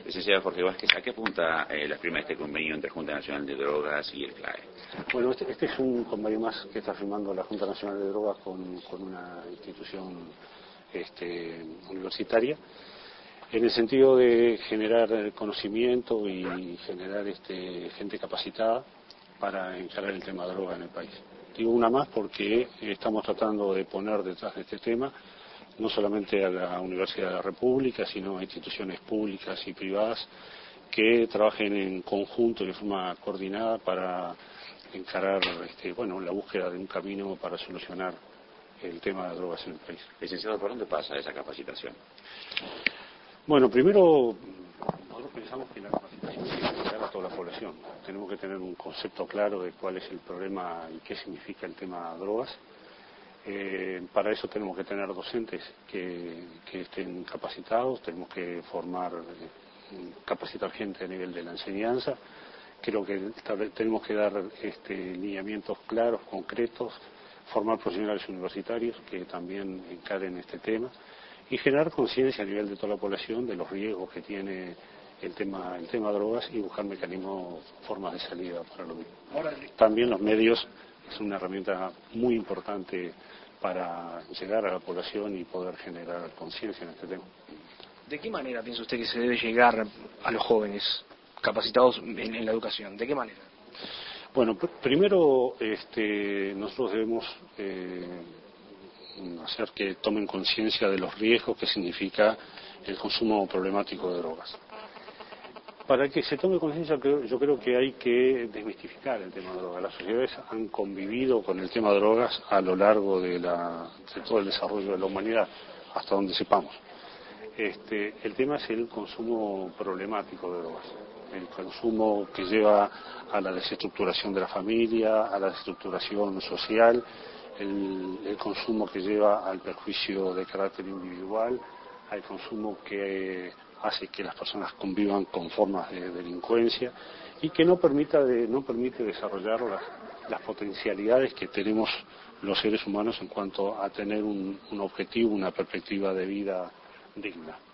Licenciado Jorge Vázquez, ¿a qué apunta la firma de este convenio entre Junta Nacional de Drogas y el CLAE? Bueno, este es un convenio más que está firmando la Junta Nacional de Drogas con una institución universitaria, en el sentido de generar conocimiento y generar gente capacitada para encarar el tema de droga en el país. Digo una más porque estamos tratando de poner detrás de este tema no solamente a la Universidad de la República, sino a instituciones públicas y privadas que trabajen en conjunto y de forma coordinada para encarar la búsqueda de un camino para solucionar el tema de drogas en el país. Licenciado, ¿por dónde pasa esa capacitación? Bueno, primero, nosotros pensamos que la capacitación tiene que llegar a toda la población. Tenemos que tener un concepto claro de cuál es el problema y qué significa el tema de drogas. Para eso tenemos que tener docentes que estén capacitados, tenemos que capacitar gente a nivel de la enseñanza. Creo que tenemos que dar lineamientos claros, concretos, formar profesionales universitarios que también encaren este tema y generar conciencia a nivel de toda la población de los riesgos que tiene el tema drogas y buscar mecanismos, formas de salida para lo mismo. También los medios es una herramienta muy importante para llegar a la población y poder generar conciencia en este tema. ¿De qué manera piensa usted que se debe llegar a los jóvenes capacitados en la educación? ¿De qué manera? Bueno, primero nosotros debemos hacer que tomen conciencia de los riesgos que significa el consumo problemático de drogas. Para que se tome conciencia, yo creo que hay que desmistificar el tema de drogas. Las sociedades han convivido con el tema de drogas a lo largo de todo el desarrollo de la humanidad, hasta donde sepamos. El tema es el consumo problemático de drogas, el consumo que lleva a la desestructuración de la familia, a la desestructuración social, el consumo que lleva al perjuicio de carácter individual, al consumo que hace que las personas convivan con formas de delincuencia y que no permite desarrollar las potencialidades que tenemos los seres humanos en cuanto a tener un objetivo, una perspectiva de vida digna.